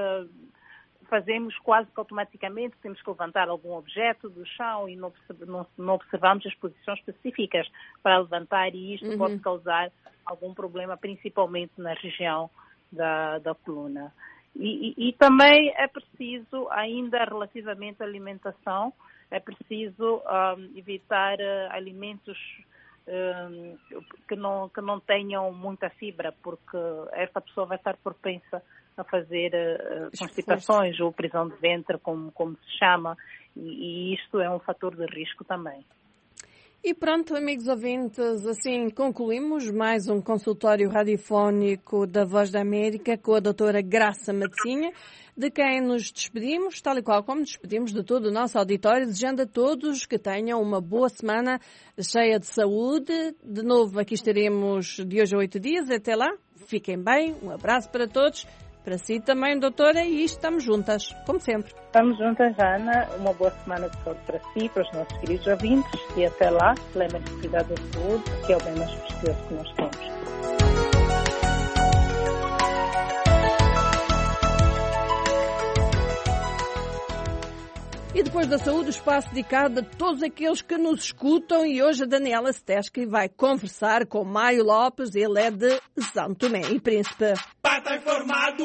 fazemos quase que automaticamente, temos que levantar algum objeto do chão e não observamos as posições específicas para levantar, e isto pode causar algum problema, principalmente na região da coluna. E também é preciso, ainda relativamente à alimentação, é preciso evitar alimentos que não tenham muita fibra, porque essa pessoa vai estar propensa a fazer constipações ou prisão de ventre, como se chama, e isto é um fator de risco também. E pronto, amigos ouvintes, assim concluímos mais um consultório radiofónico da Voz da América com a doutora Graça Matzinha, de quem nos despedimos, tal e qual como despedimos de todo o nosso auditório, desejando a todos que tenham uma boa semana cheia de saúde. De novo, aqui estaremos de hoje a 8 dias. Até lá, fiquem bem, um abraço para todos. Para si também, doutora, e estamos juntas, como sempre. Estamos juntas, Ana. Uma boa semana de saúde para si, para os nossos queridos ouvintes. E até lá, lembrem-se de cuidar da saúde, que é o bem mais precioso que nós temos. E depois da saúde, o espaço dedicado a todos aqueles que nos escutam. E hoje a Daniela Steschi vai conversar com Mário Lopes. Ele é de São Tomé e Príncipe. Pata informado!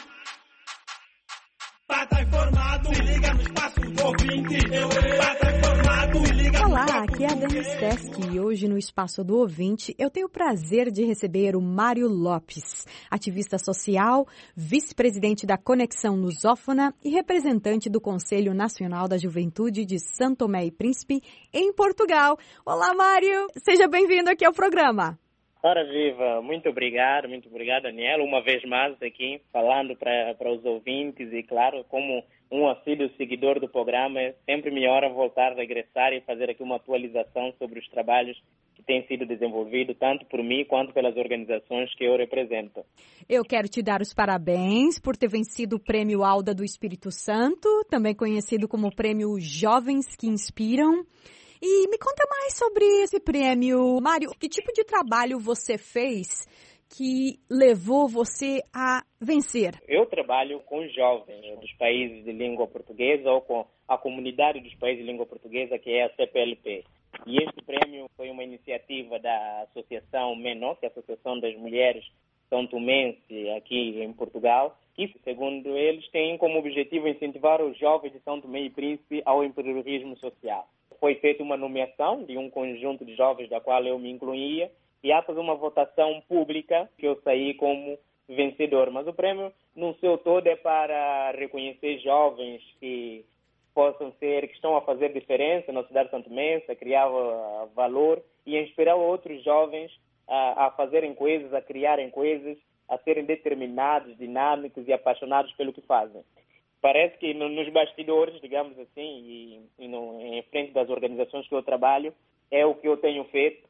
Pata informado! Se liga no espaço do ouvinte. Pata informado! Se liga. Olá, aqui é a Dani Steschi e hoje no Espaço do Ouvinte eu tenho o prazer de receber o Mário Lopes, ativista social, vice-presidente da Conexão Lusófona e representante do Conselho Nacional da Juventude de São Tomé e Príncipe, em Portugal. Olá, Mário! Seja bem-vindo aqui ao programa. Ora viva, muito obrigado, Daniela, uma vez mais aqui falando para os ouvintes e, claro, como um assíduo seguidor do programa, é sempre melhor voltar, regressar e fazer aqui uma atualização sobre os trabalhos que têm sido desenvolvidos, tanto por mim quanto pelas organizações que eu represento. Eu quero te dar os parabéns por ter vencido o Prêmio Alda do Espírito Santo, também conhecido como Prêmio Jovens que Inspiram. E me conta mais sobre esse prêmio. Mário, que tipo de trabalho você fez que levou você a vencer? Eu trabalho com jovens dos países de língua portuguesa ou com a comunidade dos países de língua portuguesa, que é a CPLP. E este prêmio foi uma iniciativa da Associação MENOS, que é a Associação das Mulheres São Tomense aqui em Portugal, e, segundo eles, tem como objetivo incentivar os jovens de São Tomé e Príncipe ao empreendedorismo social. Foi feita uma nomeação de um conjunto de jovens da qual eu me incluía, e após uma votação pública que eu saí como vencedor. Mas o prêmio, no seu todo, é para reconhecer jovens que que estão a fazer diferença na cidade de Santo Tomé, a criar valor e a inspirar outros jovens a fazerem coisas, a criarem coisas, a serem determinados, dinâmicos e apaixonados pelo que fazem. Parece que nos bastidores, digamos assim, em frente das organizações que eu trabalho, é o que eu tenho feito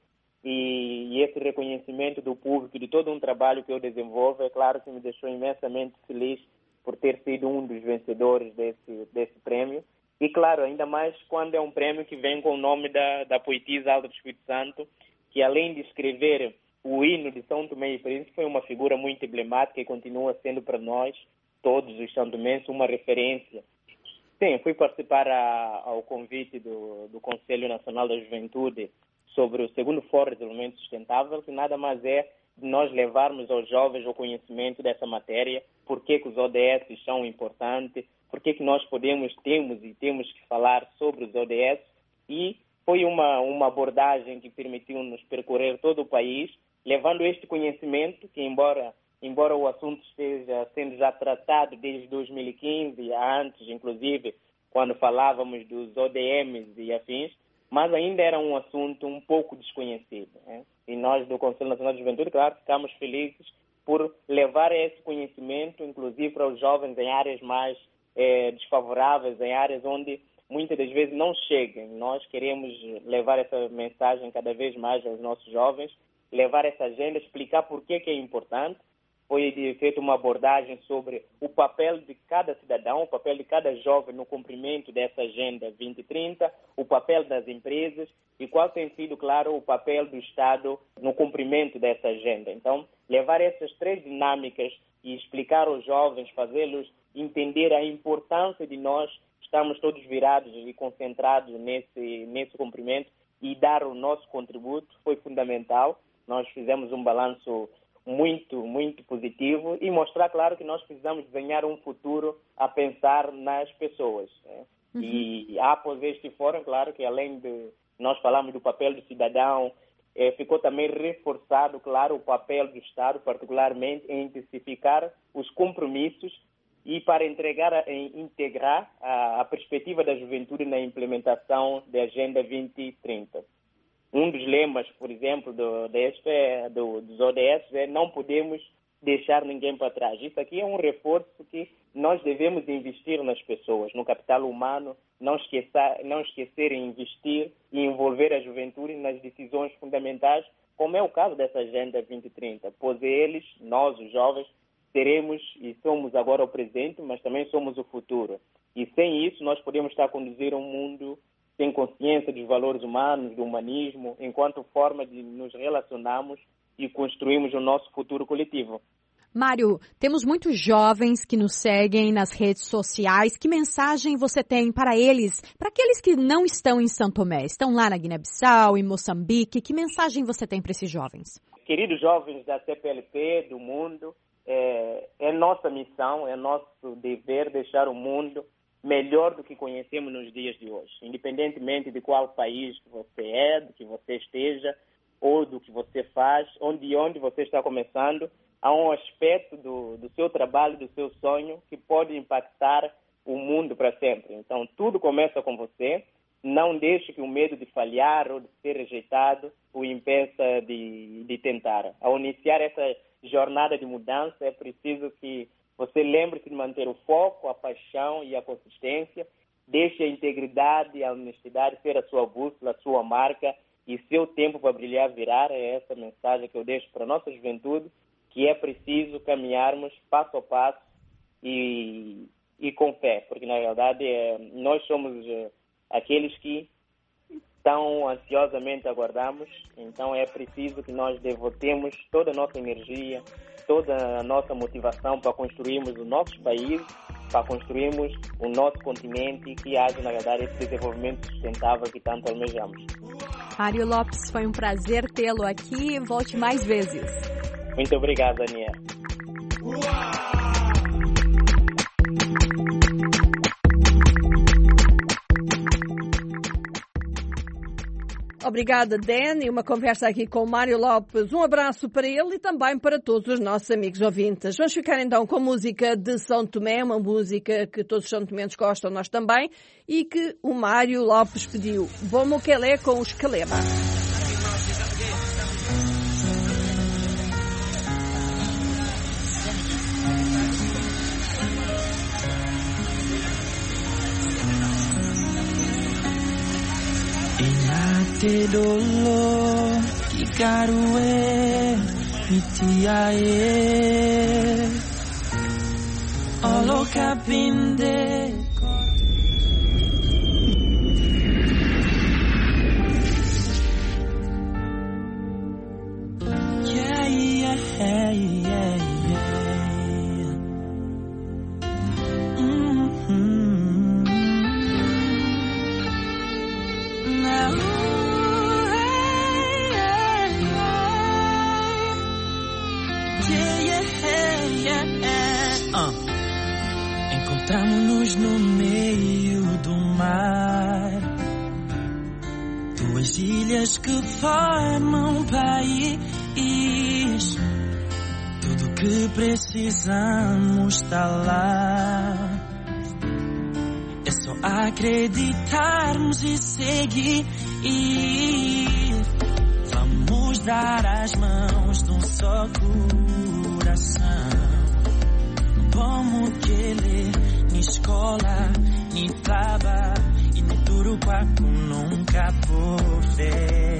e esse reconhecimento do público, de todo um trabalho que eu desenvolvo, é claro que me deixou imensamente feliz por ter sido um dos vencedores desse prêmio. E, claro, ainda mais quando é um prêmio que vem com o nome da poetisa Alda do Espírito Santo, que além de escrever o hino de São Tomé e Príncipe, foi uma figura muito emblemática e continua sendo para nós, todos os santomenses, uma referência. Sim, fui participar ao convite do Conselho Nacional da Juventude sobre o segundo Fórum de Desenvolvimento Sustentável, que nada mais é de nós levarmos aos jovens o conhecimento dessa matéria, por que os ODS são importantes, por que nós temos que falar sobre os ODS, e foi uma abordagem que permitiu-nos percorrer todo o país, levando este conhecimento que, embora o assunto esteja sendo já tratado desde 2015, antes, inclusive, quando falávamos dos ODMs e afins, mas ainda era um assunto um pouco desconhecido, né? E nós, do Conselho Nacional de Juventude, claro, ficamos felizes por levar esse conhecimento, inclusive para os jovens em áreas mais desfavoráveis, em áreas onde muitas das vezes não chegam. Nós queremos levar essa mensagem cada vez mais aos nossos jovens, levar essa agenda, explicar por que é importante. Foi feita uma abordagem sobre o papel de cada cidadão, o papel de cada jovem no cumprimento dessa Agenda 2030, o papel das empresas e qual tem sido, claro, o papel do Estado no cumprimento dessa agenda. Então, levar essas três dinâmicas e explicar aos jovens, fazê-los entender a importância de nós estarmos todos virados e concentrados nesse cumprimento e dar o nosso contributo foi fundamental. Nós fizemos um balanço muito, muito positivo e mostrar, claro, que nós precisamos desenhar um futuro a pensar nas pessoas, né? Uhum. E após este fórum, claro, que além de nós falarmos do papel do cidadão, ficou também reforçado, claro, o papel do Estado, particularmente em intensificar os compromissos e para integrar a perspectiva da juventude na implementação da Agenda 2030. Um dos lemas, por exemplo, dos ODS é não podemos deixar ninguém para trás. Isso aqui é um reforço que nós devemos investir nas pessoas, no capital humano, não esquecer em investir e envolver a juventude nas decisões fundamentais, como é o caso dessa Agenda 2030, pois eles, nós, os jovens, teremos e somos agora o presente, mas também somos o futuro. E sem isso, nós podemos estar a conduzir um mundo sem consciência dos valores humanos, do humanismo, enquanto forma de nos relacionarmos e construirmos o nosso futuro coletivo. Mário, temos muitos jovens que nos seguem nas redes sociais. Que mensagem você tem para eles, para aqueles que não estão em São Tomé, estão lá na Guiné-Bissau, em Moçambique? Que mensagem você tem para esses jovens? Queridos jovens da CPLP, do mundo, é nossa missão, é nosso dever deixar o mundo melhor do que conhecemos nos dias de hoje, independentemente de qual país que você é, do que você esteja, ou do que você faz, onde você está começando, há um aspecto do seu trabalho, do seu sonho, que pode impactar o mundo para sempre. Então, tudo começa com você. Não deixe que o medo de falhar ou de ser rejeitado o impeça de tentar. Ao iniciar essa jornada de mudança, é preciso que você lembre-se de manter o foco, a paixão e a consistência. Deixe a integridade e a honestidade ser a sua bússola, a sua marca, e seu tempo para brilhar virá. É essa mensagem que eu deixo para a nossa juventude, que é preciso caminharmos passo a passo e com fé, porque na verdade nós somos aqueles que tão ansiosamente aguardamos. Então é preciso que nós devotemos toda a nossa energia, toda a nossa motivação para construirmos o nosso país, para construirmos o nosso continente e que haja, na verdade, esse desenvolvimento sustentável que tanto almejamos. Mário Lopes, foi um prazer tê-lo aqui. Volte mais vezes. Muito obrigado, Daniel. Obrigada, Dan, e uma conversa aqui com o Mário Lopes. Um abraço para ele e também para todos os nossos amigos ouvintes. Vamos ficar então com música de São Tomé, uma música que todos os são tomenses gostam, nós também, e que o Mário Lopes pediu. Bom Moquelé com os Caleba. Inate dolo kikarue mitiae olo kapinde yeah yeah yeah Encontramos-nos no meio do mar, duas ilhas que formam país. Tudo que precisamos está lá. É só acreditarmos e seguir. Vamos dar as mãos de um só coração. Como que ele ni escola, ni traba e ni turuquaco nunca por ver.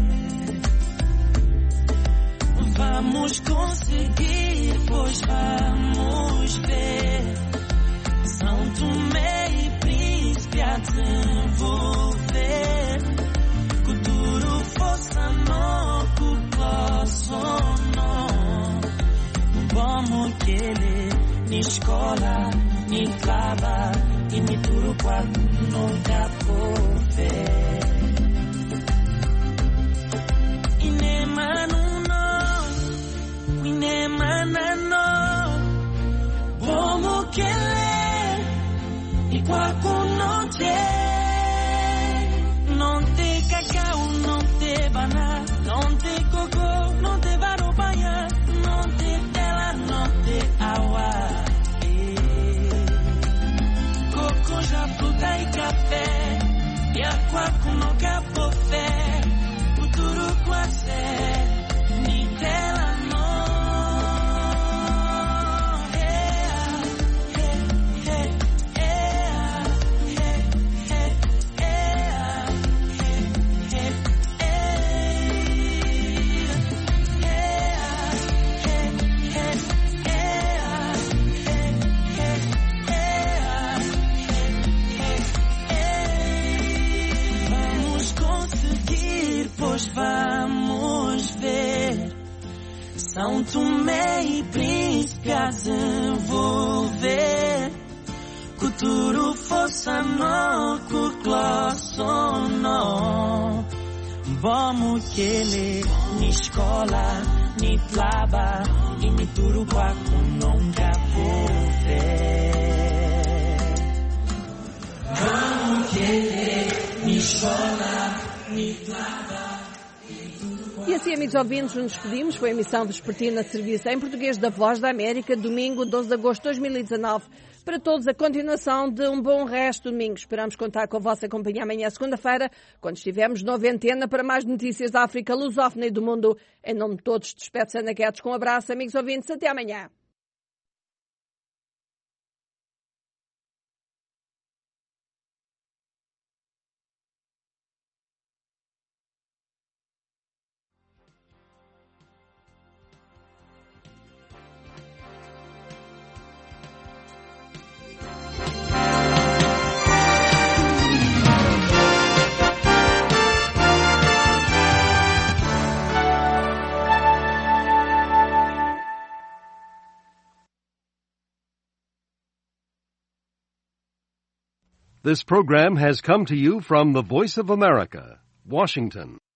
Vamos conseguir, pois vamos ver. São Tomé e Príncipe a desenvolver. Cultura, força, no, no. Como que ele ni escola, ni traba e ni turuquaco nunca por ver. Inemanano, como que ele e quaco não te cacau, não te banana, não te coco, não te varobanha, não te tela, não te awa. Coco já fruta e café, e aquaco no capofé, futuro quase, ni tela no. Vamos ver São Tomé e Príncipe a desenvolver. Cultura, força, no, no. Vamos que ele ni escola, ni traba e ni turuquaco nunca por ver. Vamos que ele ni escola, ni traba. E assim, amigos ouvintes, nos despedimos. Foi a emissão vespertina de serviço em português da Voz da América, domingo 12 de agosto de 2019. Para todos, a continuação de um bom resto de domingo. Esperamos contar com a vossa companhia amanhã, segunda-feira, quando estivermos na antena para mais notícias da África lusófona e do mundo. Em nome de todos, despede-se Ana Guedes com um abraço, amigos ouvintes. Até amanhã. This program has come to you from the Voice of America, Washington.